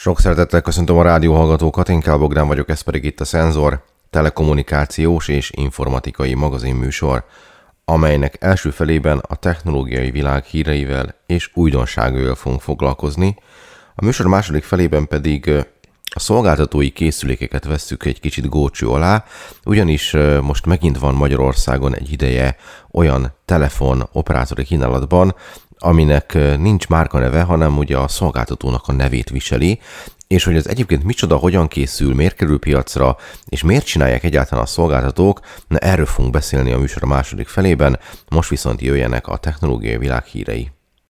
Sok szeretettel köszöntöm a rádióhallgatókat, én Kál Bogdán vagyok, ez pedig itt a Szenzor, telekommunikációs és informatikai magazinműsor, amelynek első felében a technológiai világ híreivel és újdonságaival fogunk foglalkozni. A műsor második felében pedig a szolgáltatói készülékeket vesszük egy kicsit górcső alá, ugyanis most megint van Magyarországon egy ideje olyan telefon operátori kínálatban, aminek nincs márkaneve, hanem ugye a szolgáltatónak a nevét viseli, és hogy ez egyébként micsoda, hogyan készül, miért kerül piacra, és miért csinálják egyáltalán a szolgáltatók, erről fogunk beszélni a műsor a második felében, most viszont jöjjenek a technológiai világ hírei.